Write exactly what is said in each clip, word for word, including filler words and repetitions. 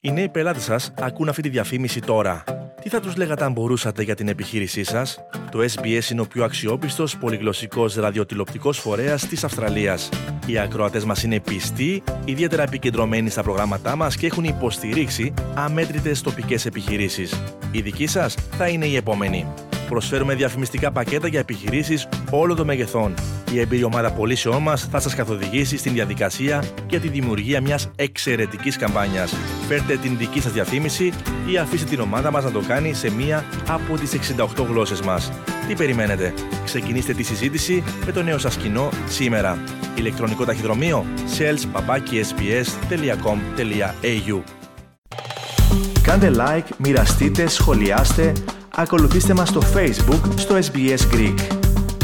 Οι νέοι πελάτες σας ακούν αυτή τη διαφήμιση τώρα. Τι θα τους λέγατε αν μπορούσατε για την επιχείρησή σας? Το ες μπι ες είναι ο πιο αξιόπιστος πολυγλωσσικός ραδιοτηλεοπτικός φορέας της Αυστραλίας. Οι ακροατές μας είναι πιστοί, ιδιαίτερα επικεντρωμένοι στα προγράμματά μας και έχουν υποστηρίξει αμέτρητες τοπικές επιχειρήσεις. Η δική σας θα είναι η επόμενη. Προσφέρουμε διαφημιστικά πακέτα για επιχειρήσεις όλων των μεγεθών. Η εμπειρή ομάδα πωλήσεών μας θα σας καθοδηγήσει στην διαδικασία για τη δημιουργία μιας εξαιρετικής καμπάνιας. Φέρτε την δική σας διαφήμιση ή αφήστε την ομάδα μας να το κάνει σε μία από τις εξήντα οκτώ γλώσσες μας. Τι περιμένετε? Ξεκινήστε τη συζήτηση με το νέο σας κοινό σήμερα. Ηλεκτρονικό ταχυδρομείο sales παπάκι ες μπι ες τελεία κομ τελεία έι γιου. Κάντε like, μοιραστείτε, σχολιάστε, ακολουθήστε μας στο Facebook στο ες μπι ες Greek.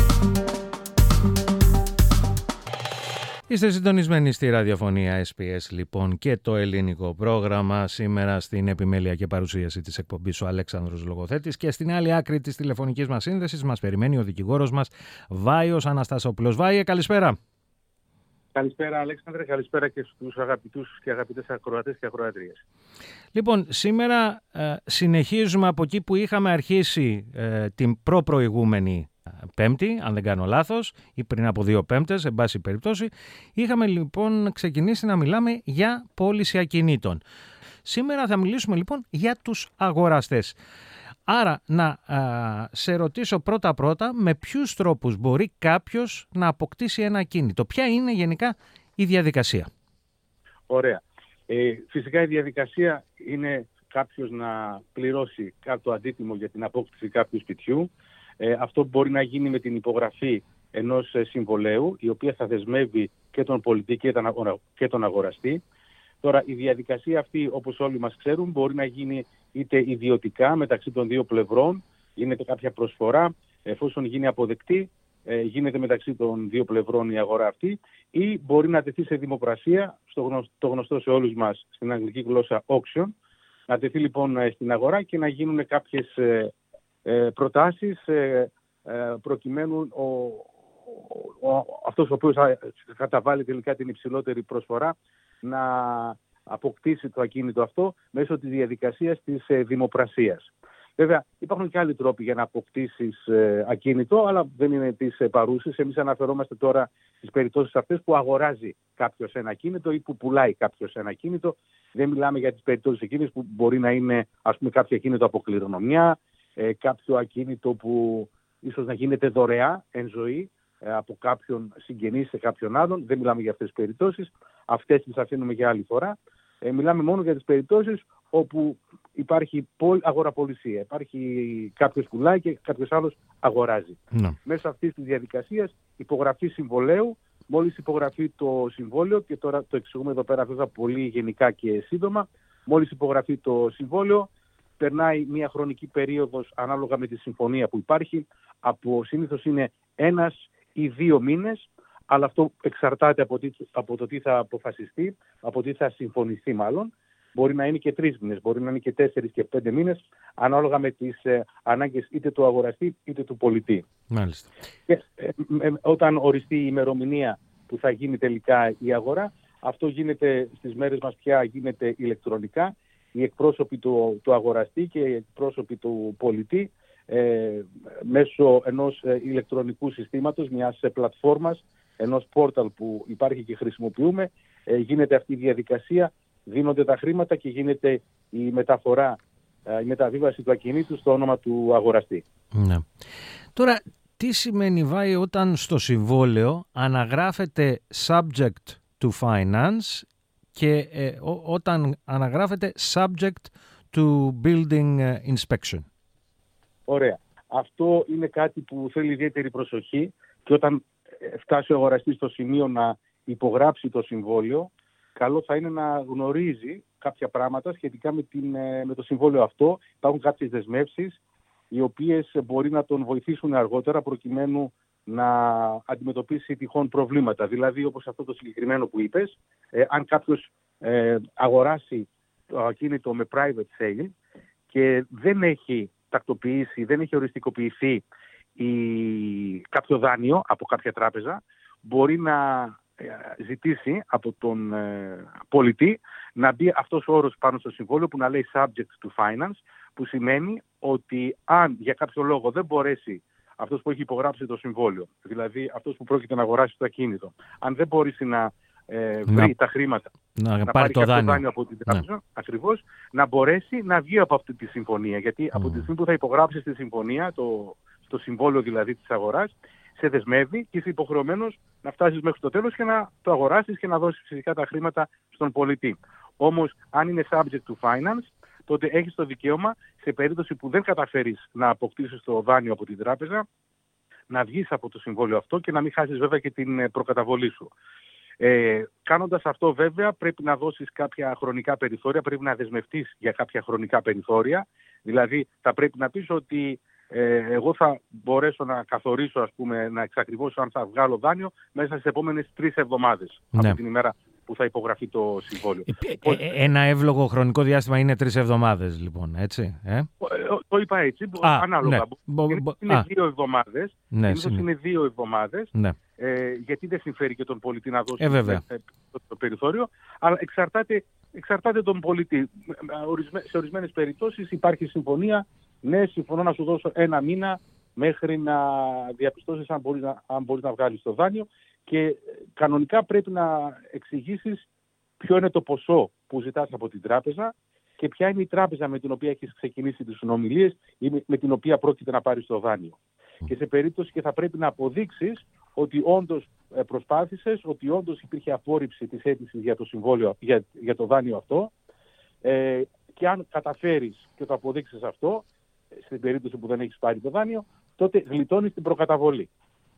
Είστε συντονισμένοι στη ραδιοφωνία ες μπι ες λοιπόν και το ελληνικό πρόγραμμα. Σήμερα στην επιμέλεια και παρουσίαση της εκπομπής ο Αλέξανδρος Λογοθέτης και στην άλλη άκρη της τηλεφωνικής μας σύνδεσης μας περιμένει ο δικηγόρος μας Βάιος Αναστασόπουλος. Βάιε, καλησπέρα. Καλησπέρα Αλέξανδρε, καλησπέρα και στους αγαπητούς και αγαπητές ακροατές και ακροατρίες. Λοιπόν, σήμερα ε, συνεχίζουμε από εκεί που είχαμε αρχίσει ε, την προπροηγούμενη Πέμπτη, αν δεν κάνω λάθος, ή πριν από δύο Πέμπτες, εν πάση περιπτώσει. Είχαμε λοιπόν ξεκινήσει να μιλάμε για πώληση ακινήτων. Σήμερα θα μιλήσουμε λοιπόν για τους αγοραστές. Άρα να α, σε ρωτήσω πρώτα-πρώτα με ποιους τρόπους μπορεί κάποιος να αποκτήσει ένα ακίνητο. Ποια είναι γενικά η διαδικασία? Ωραία. Ε, φυσικά η διαδικασία είναι κάποιος να πληρώσει κάποιο αντίτιμο για την απόκτηση κάποιου σπιτιού. Ε, αυτό μπορεί να γίνει με την υπογραφή ενός συμβολέου, η οποία θα δεσμεύει και τον πολιτή και τον αγοραστή. Τώρα, η διαδικασία αυτή, όπως όλοι μας ξέρουν, μπορεί να γίνει είτε ιδιωτικά μεταξύ των δύο πλευρών, γίνεται κάποια προσφορά, εφόσον γίνει αποδεκτή, γίνεται μεταξύ των δύο πλευρών η αγορά αυτή, ή μπορεί να τεθεί σε δημοπρασία, στο γνωστό, το γνωστό σε όλους μας στην αγγλική γλώσσα auction, να τεθεί λοιπόν στην αγορά και να γίνουν κάποιες προτάσεις προκειμένου ο, ο, ο, αυτός ο οποίος θα καταβάλει τελικά την υψηλότερη προσφορά να αποκτήσει το ακίνητο αυτό μέσω της διαδικασίας της δημοπρασίας. Βέβαια, υπάρχουν και άλλοι τρόποι για να αποκτήσεις ακίνητο, αλλά δεν είναι τις παρούσες. Εμείς αναφερόμαστε τώρα στις περιπτώσεις αυτές που αγοράζει κάποιος ένα ακίνητο ή που πουλάει κάποιος ένα ακίνητο. Δεν μιλάμε για τις περιπτώσεις εκείνες που μπορεί να είναι, ας πούμε, κάποιο ακίνητο από κληρονομιά, κάποιο ακίνητο που ίσως να γίνεται δωρεά εν ζωή από κάποιον συγγενή σε κάποιον άλλον. Δεν μιλάμε για αυτές τις περιπτώσεις. Αυτές τις αφήνουμε για άλλη φορά. Ε, μιλάμε μόνο για τις περιπτώσεις όπου υπάρχει αγοραπολισία. Υπάρχει κάποιος πουλάει και κάποιος άλλος αγοράζει. No. Μέσα αυτής της διαδικασίας υπογραφή συμβολέου, μόλις υπογραφεί το συμβόλαιο, και τώρα το εξηγούμε εδώ πέρα βέβαια πολύ γενικά και σύντομα, μόλις υπογραφεί το συμβόλαιο, περνάει μια χρονική περίοδος ανάλογα με τη συμφωνία που υπάρχει, από συνήθως είναι ένας ή δύο μήνες, αλλά αυτό εξαρτάται από, τι, από το τι θα αποφασιστεί, από τι θα συμφωνηθεί μάλλον. Μπορεί να είναι και τρεις μήνες, μπορεί να είναι και τέσσερις και πέντε μήνες, ανάλογα με τις ε, ανάγκες είτε του αγοραστή είτε του πολιτή. Μάλιστα. Και, ε, ε, όταν οριστεί η ημερομηνία που θα γίνει τελικά η αγορά, αυτό γίνεται στις μέρες μας πια γίνεται ηλεκτρονικά. Οι εκπρόσωποι του, του αγοραστή και οι εκπρόσωποι του πολιτή ε, μέσω ενός ε, ηλεκτρονικού συστήματος, μιας ε, πλατφόρμας, ενός πόρταλ που υπάρχει και χρησιμοποιούμε, ε, γίνεται αυτή η διαδικασία, δίνονται τα χρήματα και γίνεται η μεταφορά, ε, η μεταβίβαση του ακινήτου στο όνομα του αγοραστή. Ναι. Τώρα, τι σημαίνει, Βάη, όταν στο συμβόλαιο αναγράφεται subject to finance και ε, ό, όταν αναγράφεται subject to building inspection? Ωραία. Αυτό είναι κάτι που θέλει ιδιαίτερη προσοχή, και όταν φτάσει ο αγοραστής στο σημείο να υπογράψει το συμβόλαιο, καλό θα είναι να γνωρίζει κάποια πράγματα σχετικά με, την, με το συμβόλαιο αυτό. Υπάρχουν κάποιες δεσμεύσεις οι οποίες μπορεί να τον βοηθήσουν αργότερα προκειμένου να αντιμετωπίσει τυχόν προβλήματα. Δηλαδή, όπως αυτό το συγκεκριμένο που είπες, ε, αν κάποιος ε, αγοράσει το ακίνητο με private sale και δεν έχει τακτοποιήσει, δεν έχει οριστικοποιηθεί η, κάποιο δάνειο από κάποια τράπεζα, μπορεί να ζητήσει από τον ε, πολιτή να μπει αυτός ο όρος πάνω στο συμβόλαιο που να λέει subject to finance, που σημαίνει ότι αν για κάποιο λόγο δεν μπορέσει αυτός που έχει υπογράψει το συμβόλαιο, δηλαδή αυτός που πρόκειται να αγοράσει το ακίνητο, αν δεν μπορέσει να ε, βρει να, τα χρήματα, να, να πάρει πάρει το κάποιο δάνειο. δάνειο από την τράπεζα, ναι. ακριβώς, να μπορέσει να βγει από αυτή τη συμφωνία. Γιατί mm. από τη στιγμή που θα υπογράψει τη συμφωνία, το, το συμβόλαιο δηλαδή της αγοράς, σε δεσμεύει και είσαι υποχρεωμένος να φτάσεις μέχρι το τέλος και να το αγοράσεις και να δώσεις φυσικά τα χρήματα στον πολιτή. Όμως, αν είναι subject to finance, τότε έχεις το δικαίωμα, σε περίπτωση που δεν καταφέρεις να αποκτήσεις το δάνειο από την τράπεζα, να βγεις από το συμβόλαιο αυτό και να μην χάσεις βέβαια και την προκαταβολή σου. Ε, κάνοντας αυτό βέβαια πρέπει να δώσεις κάποια χρονικά περιθώρια, πρέπει να δεσμευτείς για κάποια χρονικά περιθώρια. Δηλαδή θα πρέπει να πεις ότι ε, εγώ θα μπορέσω να καθορίσω, ας πούμε, να εξακριβώσω αν θα βγάλω δάνειο μέσα στις επόμενες τρεις εβδομάδες ναι. από την ημέρα που θα υπογραφεί το συμβόλαιο. Ε, ε, ε, ένα εύλογο χρονικό διάστημα είναι τρεις εβδομάδες, λοιπόν, έτσι. Ε? Το είπα έτσι, α, ανάλογα. Ναι. Μπο, μπο, είναι α. δύο εβδομάδες, ναι, είναι δύο εβδομάδες, ναι. ε, γιατί δεν συμφέρει και τον πολιτή να δώσει ε, το, το περιθώριο, αλλά εξαρτάται, εξαρτάται τον πολιτή. Σε ορισμένες περιπτώσεις υπάρχει συμφωνία, ναι, συμφωνώ να σου δώσω ένα μήνα μέχρι να διαπιστώσεις αν μπορείς να, αν μπορείς να βγάλεις το δάνειο. Και κανονικά πρέπει να εξηγήσεις ποιο είναι το ποσό που ζητάς από την τράπεζα και ποια είναι η τράπεζα με την οποία έχεις ξεκινήσει τις συνομιλίες ή με την οποία πρόκειται να πάρεις το δάνειο. Και σε περίπτωση και θα πρέπει να αποδείξεις ότι όντως προσπάθησες, ότι όντως υπήρχε απόρριψη της αίτησης για το συμβόλαιο, για, για το δάνειο αυτό, ε, και αν καταφέρεις και το αποδείξεις αυτό, στην περίπτωση που δεν έχεις πάρει το δάνειο, τότε γλιτώνεις την προκαταβολή.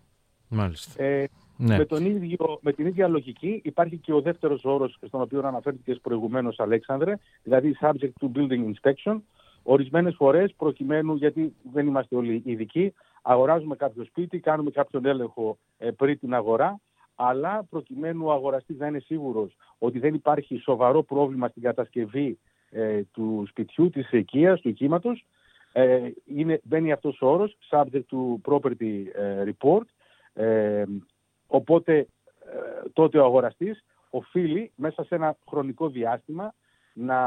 Μάλιστα. Ε, Ναι. Με, τον ίδιο, με την ίδια λογική υπάρχει και ο δεύτερος όρος στον οποίο αναφέρθηκες προηγουμένως, Αλέξανδρε, δηλαδή subject to building inspection. Ορισμένες φορές, προκειμένου, γιατί δεν είμαστε όλοι ειδικοί, αγοράζουμε κάποιο σπίτι, κάνουμε κάποιον έλεγχο ε, πριν την αγορά, αλλά προκειμένου ο αγοραστής να είναι σίγουρος ότι δεν υπάρχει σοβαρό πρόβλημα στην κατασκευή ε, του σπιτιού, της οικίας, του οικίματος, ε, είναι, μπαίνει αυτός ο όρος, subject to property ε, report. Ε, Οπότε τότε ο αγοραστής οφείλει μέσα σε ένα χρονικό διάστημα να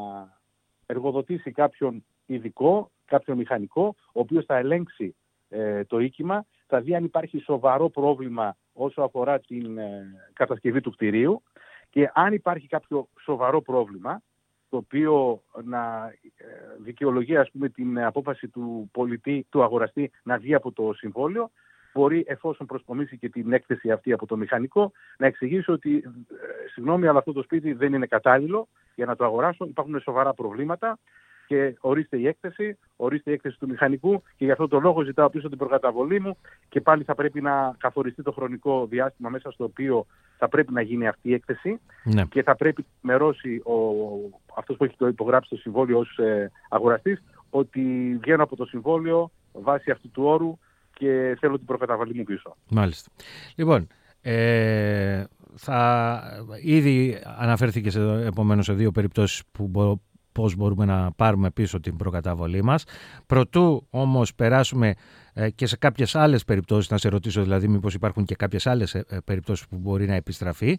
εργοδοτήσει κάποιον ειδικό, κάποιον μηχανικό, ο οποίος θα ελέγξει ε, το οίκημα, θα δει αν υπάρχει σοβαρό πρόβλημα όσο αφορά την ε, κατασκευή του κτηρίου και αν υπάρχει κάποιο σοβαρό πρόβλημα, το οποίο να ε, δικαιολογεί, ας πούμε, την απόφαση του πολιτή, του αγοραστή να βγει από το συμβόλαιο, μπορεί, εφόσον προσπομίσει και την έκθεση αυτή από το μηχανικό, να εξηγήσει ότι ε, συγγνώμη, αλλά αυτό το σπίτι δεν είναι κατάλληλο για να το αγοράσω, υπάρχουν σοβαρά προβλήματα και ορίστε η έκθεση, ορίστε η έκθεση του μηχανικού και γι' αυτό το λόγο ζητάω πίσω την προκαταβολή μου και πάλι θα πρέπει να καθοριστεί το χρονικό διάστημα μέσα στο οποίο θα πρέπει να γίνει αυτή η έκθεση, ναι. Και θα πρέπει να μερώσει ο, αυτός που έχει το υπογράψει το συμβόλαιο ως ε, αγοραστής ότι βγαίνω από το συμβόλαιο βάσει αυτού του όρου και θέλω την προκαταβολή μου πίσω. Μάλιστα. Λοιπόν, ε, θα, ήδη αναφέρθηκε σε, επομένως σε δύο περιπτώσεις που μπο, πώς μπορούμε να πάρουμε πίσω την προκαταβολή μας. Προτού όμως περάσουμε ε, και σε κάποιες άλλες περιπτώσεις, να σε ρωτήσω δηλαδή μήπως υπάρχουν και κάποιες άλλες ε, περιπτώσεις που μπορεί να επιστραφεί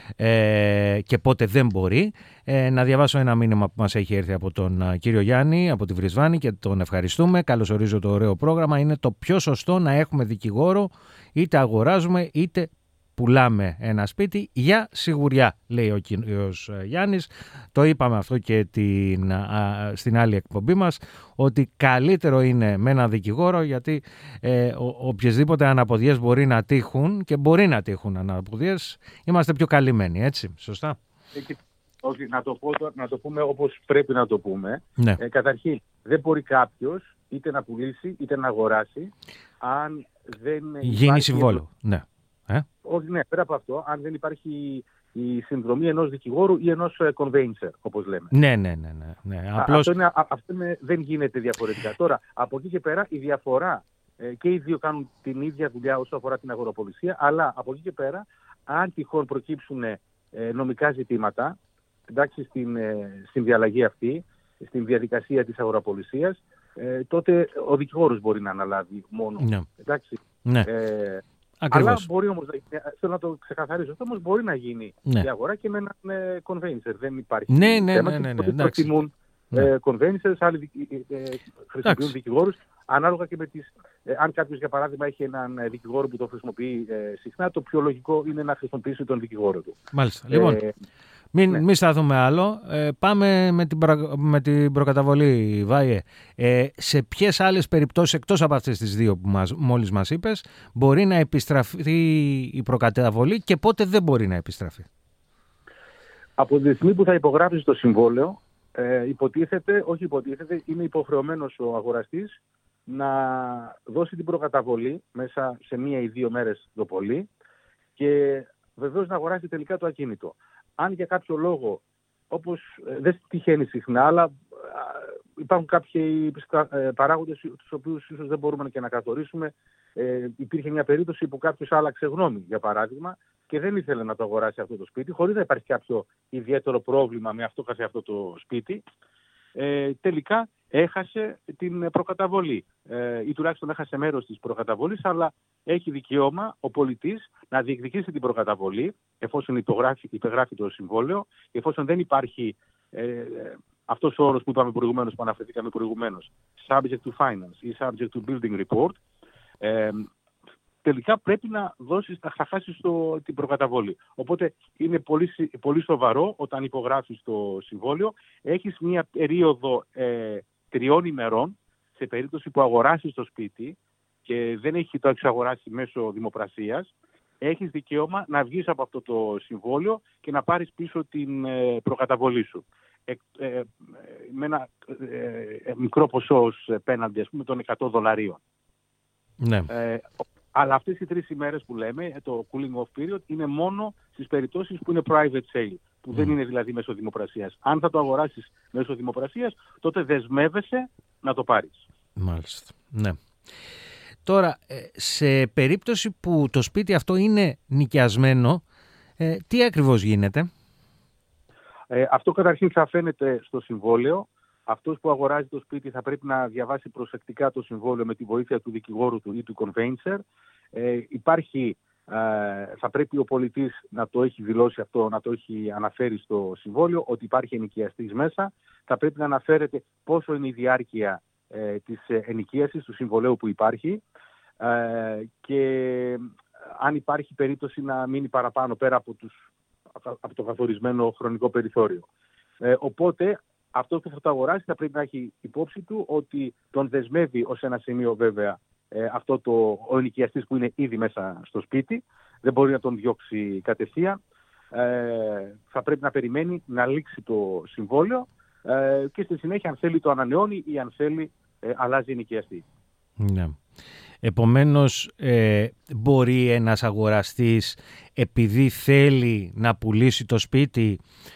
ε, και πότε δεν μπορεί, ε, να διαβάσω ένα μήνυμα που μας έχει έρθει από τον ε, κύριο Γιάννη από τη Βρισβάνη και τον ευχαριστούμε. Καλωσορίζω το ωραίο πρόγραμμα. Είναι το πιο σωστό να έχουμε δικηγόρο, είτε αγοράζουμε είτε πουλάμε ένα σπίτι για σιγουριά, λέει ο κύριος Γιάννης. Το είπαμε αυτό και την, α, στην άλλη εκπομπή μας, ότι καλύτερο είναι με έναν δικηγόρο, γιατί ε, ο, οποιασδήποτε αναποδιές μπορεί να τύχουν και μπορεί να τύχουν αναποδιές, είμαστε πιο καλυμμένοι, έτσι, σωστά? Ε, όχι, να το, πω, να το πούμε όπως πρέπει να το πούμε. Ναι. Ε, καταρχήν, δεν μπορεί κάποιος είτε να πουλήσει είτε να αγοράσει αν δεν γίνει συμβόλαιο. Ναι. Ε? Όχι, ναι, πέρα από αυτό, αν δεν υπάρχει η συνδρομή ενός δικηγόρου ή ενός conveyancer, όπως λέμε. Ναι, ναι, ναι. ναι, ναι. Απλώς... Αυτό, είναι, αυτό είναι, δεν γίνεται διαφορετικά. Τώρα, από εκεί και πέρα, η διαφορά, ε, και οι δύο κάνουν την ίδια δουλειά όσο αφορά την αγοραπολισία, αλλά από εκεί και πέρα, αν τυχόν προκύψουν ε, νομικά ζητήματα, εντάξει, στην, ε, στην διαλλαγή αυτή, στην διαδικασία της αγοραπολισίας, ε, τότε ο δικηγόρος μπορεί να αναλάβει μόνο. Ναι. Εντάξει. Ναι. Ε, Ακριβώς. Αλλά μπορεί όμως, θέλω να το ξεκαθαρίσω, αυτό όμως μπορεί να γίνει ναι. η αγορά και με έναν ε, conveyancer. Δεν υπάρχει ναι, ναι, θέμα. Ναι, ναι, ναι, και ναι, προτιμούν ναι. ε, conveyancers, άλλοι ε, ε, χρησιμοποιούν δικηγόρους. Ανάλογα και με τις... Ε, αν κάποιος, για παράδειγμα, έχει έναν δικηγόρο που το χρησιμοποιεί ε, συχνά, το πιο λογικό είναι να χρησιμοποιήσει τον δικηγόρο του. Μάλιστα. Λοιπόν, ε, μην, ναι. μην σταθούμε άλλο. Ε, πάμε με την, προ, με την προκαταβολή, Βάιε. Ε, σε ποιες άλλες περιπτώσεις, εκτός από αυτές τις δύο που μας, μόλις μας είπες, μπορεί να επιστραφεί η προκαταβολή και πότε δεν μπορεί να επιστραφεί? Από τη στιγμή που θα υπογράψεις το συμβόλαιο, ε, υποτίθεται, όχι υποτίθεται, είναι υποχρεωμένος ο αγοραστής να δώσει την προκαταβολή μέσα σε μία ή δύο μέρες το πολύ και βεβαίως να αγοράσει τελικά το ακίνητο. Αν για κάποιο λόγο, όπως ε, δεν τυχαίνει συχνά, αλλά ε, υπάρχουν κάποιοι ε, παράγοντες τους οποίους ίσως δεν μπορούμε και να καθορίσουμε, ε, υπήρχε μια περίπτωση που κάποιος άλλαξε γνώμη, για παράδειγμα, και δεν ήθελε να το αγοράσει αυτό το σπίτι, χωρίς να υπάρχει κάποιο ιδιαίτερο πρόβλημα με αυτό καθε αυτό το σπίτι, ε, τελικά έχασε την προκαταβολή ε, ή τουλάχιστον έχασε μέρος της προκαταβολής, αλλά έχει δικαίωμα ο πολιτής να διεκδικήσει την προκαταβολή εφόσον υπογράφει, υπεγράφει το συμβόλαιο, εφόσον δεν υπάρχει ε, αυτός ο όρος που είπαμε προηγουμένως, που αναφερθήκαμε προηγουμένως, subject to finance ή subject to building report, ε, τελικά πρέπει να δώσεις, θα χάσεις το, την προκαταβολή. Οπότε είναι πολύ, πολύ σοβαρό όταν υπογράφεις το συμβόλαιο. Έχεις μία περίοδο ε, τριών ημερών, σε περίπτωση που αγοράσεις το σπίτι και δεν έχει το εξαγοράσει μέσω δημοπρασίας, έχεις δικαίωμα να βγεις από αυτό το συμβόλαιο και να πάρεις πίσω την ε, προκαταβολή σου. Ε, ε, με ένα ε, μικρό ποσό ως πέναντι, ας πούμε, των εκατό δολαρίων. Ναι. Ε, αλλά αυτές οι τρεις ημέρες που λέμε, το cooling off period, είναι μόνο στις περιπτώσεις που είναι private sale, που mm. δεν είναι δηλαδή μέσω δημοπρασίας. Αν θα το αγοράσεις μέσω δημοπρασίας, τότε δεσμεύεσαι να το πάρεις. Μάλιστα. Ναι. Τώρα, σε περίπτωση που το σπίτι αυτό είναι νοικιασμένο, ε, τι ακριβώς γίνεται? Ε, αυτό καταρχήν θα φαίνεται στο συμβόλαιο. Αυτός που αγοράζει το σπίτι θα πρέπει να διαβάσει προσεκτικά το συμβόλαιο με τη βοήθεια του δικηγόρου του ή του conveyancer. Ε, υπάρχει, ε, θα πρέπει ο πολιτής να το έχει δηλώσει αυτό, να το έχει αναφέρει στο συμβόλαιο, ότι υπάρχει ενοικιαστής μέσα. Θα πρέπει να αναφέρεται πόσο είναι η διάρκεια ε, της ενοικίασης του συμβολαίου που υπάρχει ε, και αν υπάρχει περίπτωση να μείνει παραπάνω πέρα από, τους, από το καθορισμένο χρονικό περιθώριο. Ε, οπότε αυτό που θα το αγοράσει θα πρέπει να έχει υπόψη του ότι τον δεσμεύει ως ένα σημείο βέβαια ε, αυτό το, ο ενοικιαστής που είναι ήδη μέσα στο σπίτι. Δεν μπορεί να τον διώξει κατευθείαν. Ε, θα πρέπει να περιμένει να λήξει το συμβόλαιο ε, και στη συνέχεια αν θέλει το ανανεώνει ή αν θέλει ε, αλλάζει ενοικιαστή. Ναι. Επομένως ε, μπορεί ένας αγοραστής επειδή θέλει να πουλήσει το σπίτι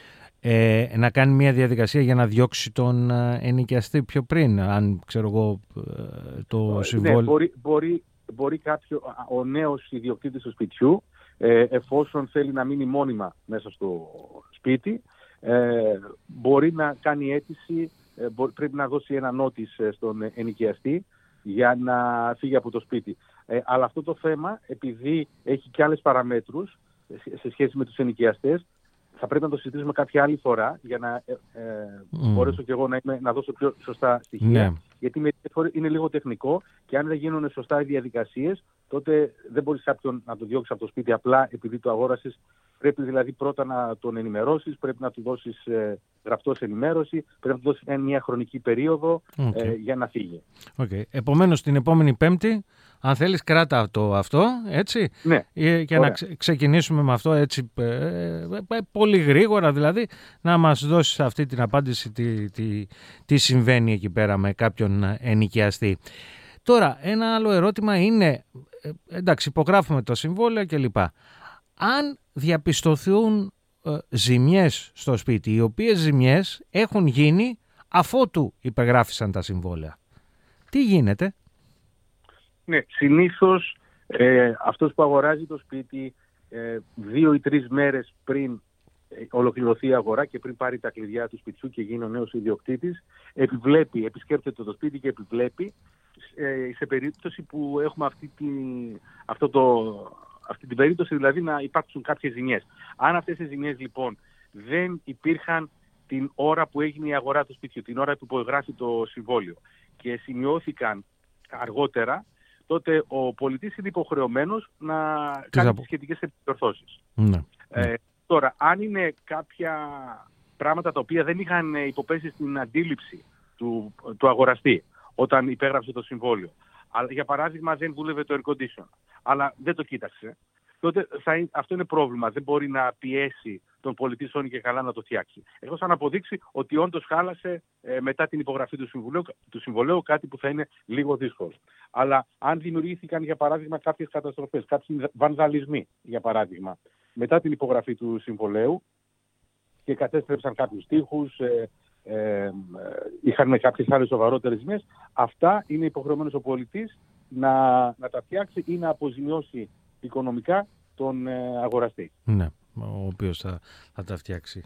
Ε, να κάνει μια διαδικασία για να διώξει τον ε, ενοικιαστή πιο πριν, αν ξέρω εγώ ε, το συμβόλαιο. Ναι, μπορεί, μπορεί, μπορεί κάποιο, ο νέος ιδιοκτήτης του σπιτιού, ε, εφόσον θέλει να μείνει μόνιμα μέσα στο σπίτι, ε, μπορεί να κάνει αίτηση, ε, μπορεί, πρέπει να δώσει ένα νότις στον ενοικιαστή για να φύγει από το σπίτι. Ε, αλλά αυτό το θέμα, επειδή έχει και άλλες παραμέτρους σε σχέση με τους ενοικιαστές, θα πρέπει να το συζητήσουμε κάποια άλλη φορά για να ε, ε, mm. μπορέσω και εγώ να, είμαι, να δώσω πιο σωστά στοιχεία. Yeah. Γιατί με, είναι λίγο τεχνικό και αν δεν γίνουν σωστά οι διαδικασίες, τότε δεν μπορείς κάποιον να το διώξεις από το σπίτι απλά επειδή το αγόρασες. Πρέπει δηλαδή πρώτα να τον ενημερώσεις, πρέπει να του δώσεις ε, γραπτός ενημέρωση, πρέπει να του δώσεις μια χρονική περίοδο okay. ε, για να φύγει. Okay. Επομένως την επόμενη Πέμπτη, αν θέλεις κράτα το αυτό, έτσι, ναι. ε, και Ωραία. να ξε, ξεκινήσουμε με αυτό έτσι ε, ε, ε, πολύ γρήγορα δηλαδή, να μας δώσεις αυτή την απάντηση τι, τι, τι συμβαίνει εκεί πέρα με κάποιον ενοικιαστή. Τώρα, ένα άλλο ερώτημα είναι, ε, εντάξει, υπογράφουμε το συμβόλαιο κλπ. Αν διαπιστωθούν ε, ζημιές στο σπίτι, οι οποίες ζημιές έχουν γίνει αφότου υπεγράφησαν τα συμβόλαια, τι γίνεται? Ναι, συνήθως ε, αυτός που αγοράζει το σπίτι ε, δύο ή τρεις μέρες πριν ε, ολοκληρωθεί η αγορά και πριν πάρει τα κλειδιά του σπιτιού και γίνει ο νέος ιδιοκτήτης, επιβλέπει, επισκέπτεται το σπίτι και επιβλέπει ε, σε περίπτωση που έχουμε αυτή την, αυτό το, αυτή την περίπτωση, δηλαδή να υπάρξουν κάποιες ζημιές. Αν αυτές οι ζημιές λοιπόν δεν υπήρχαν την ώρα που έγινε η αγορά του σπιτιού, την ώρα που υπογράφει το συμβόλαιο και σημειώθηκαν αργότερα, τότε ο πολιτής είναι υποχρεωμένος να κάνει τις σχετικές επιδιορθώσεις. Ναι. Ε, τώρα, αν είναι κάποια πράγματα τα οποία δεν είχαν υποπέσει στην αντίληψη του, του αγοραστή όταν υπέγραψε το συμβόλαιο, αλλά για παράδειγμα δεν δούλευε το air condition, αλλά δεν το κοίταξε, τότε θα, αυτό είναι πρόβλημα. Δεν μπορεί να πιέσει τον πολιτή σώνει και καλά να το φτιάξει. Εκτός αν αποδείξει ότι όντως χάλασε ε, μετά την υπογραφή του συμβολέου, του συμβολέου, κάτι που θα είναι λίγο δύσκολο. Αλλά αν δημιουργήθηκαν, για παράδειγμα, κάποιες καταστροφές, κάποιοι βανδαλισμοί, για παράδειγμα, μετά την υπογραφή του συμβολέου και κατέστρεψαν κάποιους τοίχους, ε, ε, είχαν κάποιες άλλες σοβαρότερες ζημιές, αυτά είναι υποχρεωμένος ο πολιτής να, να τα φτιάξει ή να αποζημιώσει οικονομικά τον ε, αγοραστή. Ναι, ο οποίος θα, θα τα φτιάξει.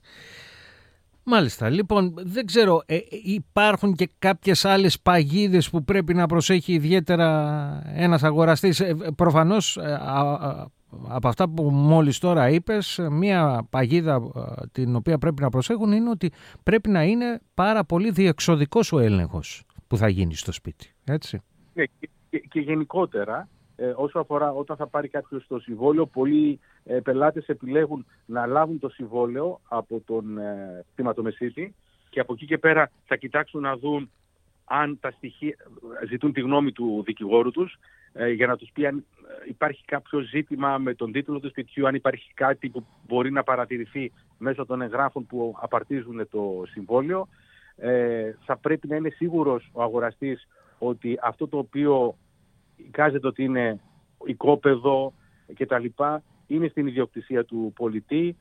Μάλιστα. Λοιπόν, δεν ξέρω, ε, υπάρχουν και κάποιες άλλες παγίδες που πρέπει να προσέχει ιδιαίτερα ένας αγοραστής. Ε, προφανώς, ε, α, α, από αυτά που μόλις τώρα είπες, μία παγίδα α, την οποία πρέπει να προσέχουν είναι ότι πρέπει να είναι πάρα πολύ διεξοδικός ο έλεγχος που θα γίνει στο σπίτι. Έτσι. Ναι, και, και, και γενικότερα, Ε, όσο αφορά όταν θα πάρει κάποιος το συμβόλαιο, πολλοί ε, πελάτες επιλέγουν να λάβουν το συμβόλαιο από τον ε, κτηματομεσίτη και από εκεί και πέρα θα κοιτάξουν να δουν αν τα στοιχεία, ζητούν τη γνώμη του δικηγόρου τους ε, για να τους πει αν υπάρχει κάποιο ζήτημα με τον τίτλο του σπιτιού, αν υπάρχει κάτι που μπορεί να παρατηρηθεί μέσω των εγγράφων που απαρτίζουν το συμβόλαιο. Ε, θα πρέπει να είναι σίγουρος ο αγοραστής ότι αυτό το οποίο εικάζεται ότι είναι οικόπεδο και τα λοιπά, είναι στην ιδιοκτησία του πολιτή,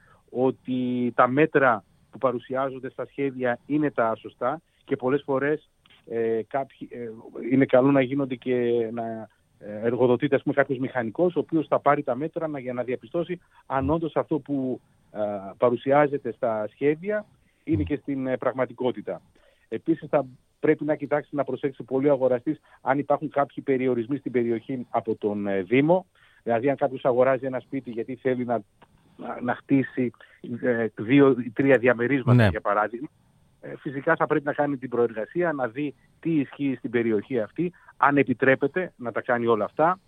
ότι τα μέτρα που παρουσιάζονται στα σχέδια είναι τα σωστά και πολλές φορές ε, κάποιοι, ε, είναι καλό να γίνονται και να ε, εργοδοτείται ας πούμε, κάποιος μηχανικός ο οποίος θα πάρει τα μέτρα να, για να διαπιστώσει αν όντως αυτό που ε, παρουσιάζεται στα σχέδια είναι και στην ε, πραγματικότητα. Επίσης θα πρέπει να κοιτάξει, να προσέξει πολύ ο αγοραστής αν υπάρχουν κάποιοι περιορισμοί στην περιοχή από τον ε, Δήμο. Δηλαδή αν κάποιος αγοράζει ένα σπίτι γιατί θέλει να, να, να χτίσει ε, δύο ή τρία διαμερίσματα, ναι, για παράδειγμα, ε, φυσικά θα πρέπει να κάνει την προεργασία, να δει τι ισχύει στην περιοχή αυτή, αν επιτρέπεται να τα κάνει όλα αυτά.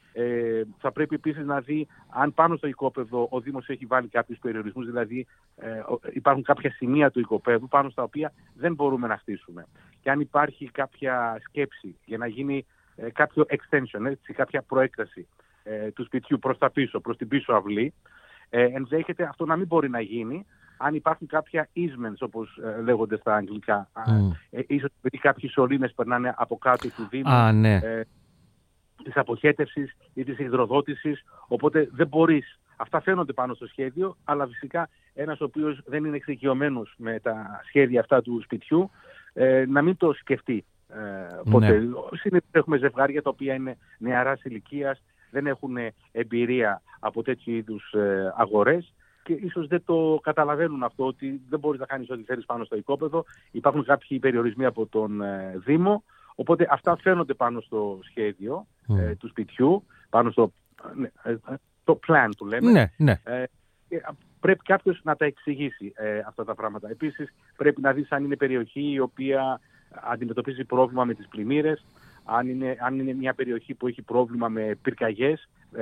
Ε, θα πρέπει επίσης να δει αν πάνω στο οικόπεδο ο Δήμος έχει βάλει κάποιους περιορισμούς, δηλαδή ε, υπάρχουν κάποια σημεία του οικοπέδου πάνω στα οποία δεν μπορούμε να χτίσουμε. Και αν υπάρχει κάποια σκέψη για να γίνει ε, κάποιο extension, έτσι, κάποια προέκταση ε, του σπιτιού προς τα πίσω, προς την πίσω αυλή, ε, ενδέχεται αυτό να μην μπορεί να γίνει αν υπάρχουν κάποια easements, όπως ε, λέγονται στα αγγλικά. Mm. Ε, ίσως επειδή κάποιοι σωλήνες περνάνε από κάτω του Δήμου, ah, ναι. ε, της αποχέτευσης ή της υδροδότησης, οπότε δεν μπορείς. Αυτά φαίνονται πάνω στο σχέδιο, αλλά φυσικά ένας ο οποίος δεν είναι εξοικειωμένος με τα σχέδια αυτά του σπιτιού, ε, να μην το σκεφτεί ε, ποτέ. Ναι. Συνήθως έχουμε ζευγάρια τα οποία είναι νεαράς ηλικίας, δεν έχουν εμπειρία από τέτοιου είδους ε, αγορές και ίσως δεν το καταλαβαίνουν αυτό, ότι δεν μπορείς να κάνεις ό,τι θέλεις πάνω στο οικόπεδο. Υπάρχουν κάποιοι περιορισμοί από τον ε, Δήμο. Οπότε αυτά φαίνονται πάνω στο σχέδιο mm. ε, του σπιτιού, πάνω στο ε, το plan του λέμε. Ναι, ναι. Ε, πρέπει κάποιος να τα εξηγήσει ε, αυτά τα πράγματα. Επίσης πρέπει να δεις αν είναι περιοχή η οποία αντιμετωπίζει πρόβλημα με τις πλημμύρες, αν είναι, αν είναι μια περιοχή που έχει πρόβλημα με πυρκαγιές, ε,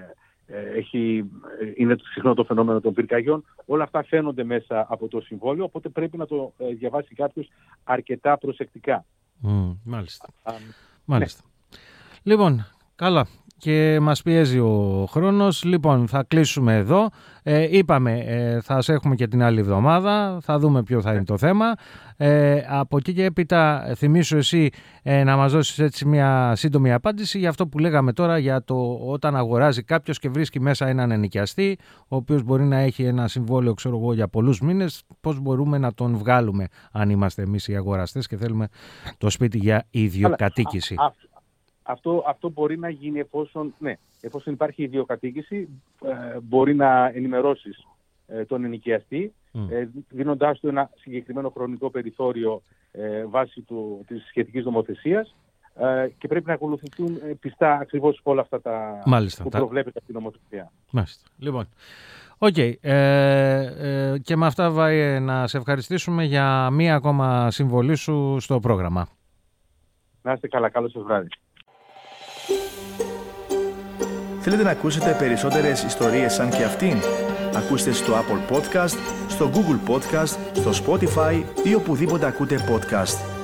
ε, έχει, είναι συχνό το φαινόμενο των πυρκαγιών. Όλα αυτά φαίνονται μέσα από το συμβόλαιο, οπότε πρέπει να το ε, διαβάσει κάποιος αρκετά προσεκτικά. Mm, μάλιστα. Α, μάλιστα. Ναι. Λοιπόν, καλά. Και μας πιέζει ο χρόνος. Λοιπόν, θα κλείσουμε εδώ. Ε, είπαμε, ε, θα σε έχουμε και την άλλη εβδομάδα. Θα δούμε ποιο θα είναι το θέμα. Ε, από εκεί και έπειτα θυμίσου εσύ ε, να μας δώσεις έτσι μια σύντομη απάντηση για αυτό που λέγαμε τώρα, για το όταν αγοράζει κάποιος και βρίσκει μέσα έναν ενοικιαστή, ο οποίος μπορεί να έχει ένα συμβόλαιο, ξέρω εγώ, για πολλούς μήνες, πώς μπορούμε να τον βγάλουμε αν είμαστε εμείς οι αγοραστές και θέλουμε το σπίτι για ιδιοκατοίκηση. Α, α, Αυτό, αυτό μπορεί να γίνει εφόσον, ναι, εφόσον υπάρχει ιδιοκατοίκηση, ε, μπορεί να ενημερώσεις ε, τον ενοικιαστή, mm. ε, δίνοντάς του ένα συγκεκριμένο χρονικό περιθώριο ε, βάσει του, της σχετικής νομοθεσίας, ε, και πρέπει να ακολουθηθούν ε, πιστά ακριβώς όλα αυτά τα Μάλιστα, που τα... προβλέπεται από την νομοθεσία. Μάλιστα. Λοιπόν, οκ. Okay. Ε, ε, και με αυτά, Βάιε, να σε ευχαριστήσουμε για μία ακόμα συμβολή σου στο πρόγραμμα. Να είστε καλά. Καλό σας βράδυ. Θέλετε να ακούσετε περισσότερες ιστορίες σαν και αυτήν? Ακούστε στο Apple Podcast, στο Google Podcast, στο Spotify ή οπουδήποτε ακούτε podcast.